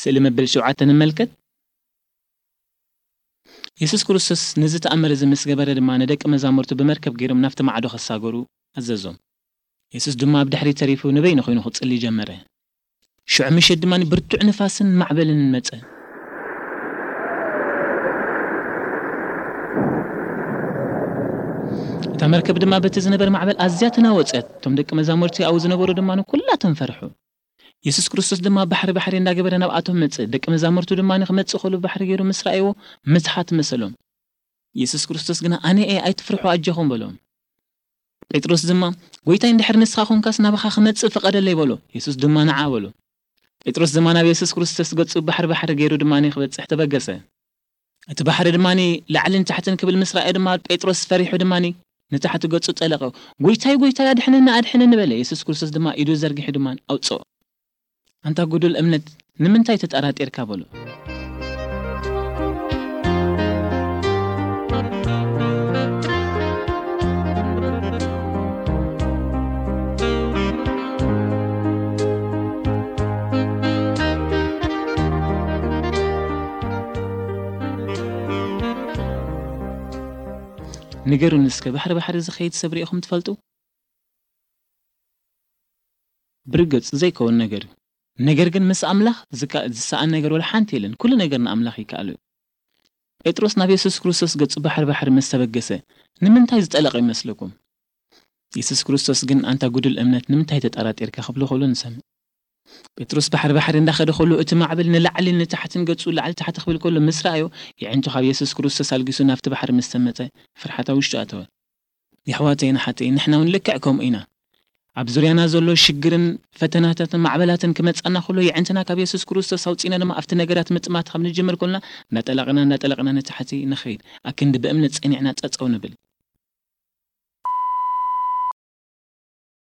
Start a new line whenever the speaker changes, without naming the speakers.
سئل مبل شوعة نملكت يسوس كريستوس نزل تأمر زمس جبر دما ندك مزامرته بمركب غيرهم نفط معدو خساغرو عززهم يسوس دما بدحري تريفو نبين خوينو خصلي جمره شو عمش دماني برتع نفاسن معبلن مص تمركب دما بتزنبر معبل ازياتنا وصت توم دك مزامرتي او زنبرو دما كلاتهم فرحوا يسوس كريستوس دما بحر እንዳገበረ ናብአቶም መጽ ደቀ መዛሙርቱ ድማ ንኽመጽ ኸሉ ባሕሪ ገይሩ ምስራኤዎ ምትሓት መሰሎም ኢየሱስ ክርስቶስ ግና ኣነ ኣይትፍርሑ ኣጀኹም በሎም ጴጥሮስ ድማ ጎይታይ እንድሕር ንስኻ ኾንካስ ናባኻ ክመጽ ፈቀደለይ በሎ ኢየሱስ ድማ ነዓ በሎ ጴጥሮስ ድማ ናብ ኢየሱስ ክርስቶስ ገጹ ባሕሪ ገይሩ ድማ ንኽበጽሕ ተበገሰ እቲ ባሕሪ ድማ ላዕልን ታሕትን ክብል ምስራኤ ድማ ጴጥሮስ ፈሪሑ ድማ ንታሕት ገጹ ጠለቀ ጎይታይ ኣድሕነኒ በለ ኢየሱስ ክርስቶስ ድማ ኢዱ ዘርጊሑ ድማ ኣውጽኦ أنت قدو الأمنت نمنتاي تتأرات إركابلو نقروا نسكا بحر زخيت سبريخم تفلتو برقص زي كون نقر ነገር ግን ምስ አምላኽ ዝሰኣን ነገር ወላ ሓንቲ የለን ኩሉ ነገር ንአምላኽ ይካኣሉ ጴጥሮስ ናብ ኢየሱስ ክርስቶስ ገጹ ባሕሪ መስተበገሰ ንምንታይ ዝጠለቀ ይመስለኩም ኢየሱስ ክርስቶስ ግን አንተ ጉድል እምነት ንምንታይ ተጠራጢርካ ክብሎ ኸሉ ንሰም ጴጥሮስ ባሕሪ እንዳኸደ ኸሉ እቲ ማዕበል ንላዕሊ ንታሕትን ገጹ ላዕሊ ታሕት ክብል ከሎ ምስራዮ ይዕንቱ ካብ ኢየሱስ ክርስቶስ አልጊሱ ናብቲ ባሕሪ መስተመፀ ፍርሓታ ውሽጡ ኣተወ ይሕዋተይና ሓተይ ንሕና እውን ልክዕከም ኢና ኣብ ዙርያና ዘሎ ሽግርን ፈተናታትን ማዕበላትን ክመጽና ኸሎ ይዕንትና ካብ ኢየሱስ ክርስቶስ አውጽኢና ድማ ኣብቲ ነገራት ምጥማት ከም ንጅምር ኮልና እናጠለቅና ንታሕቲ ንኸይድ ኣክንዲ በእምነት ጸኒዕና ጸጸው ንብል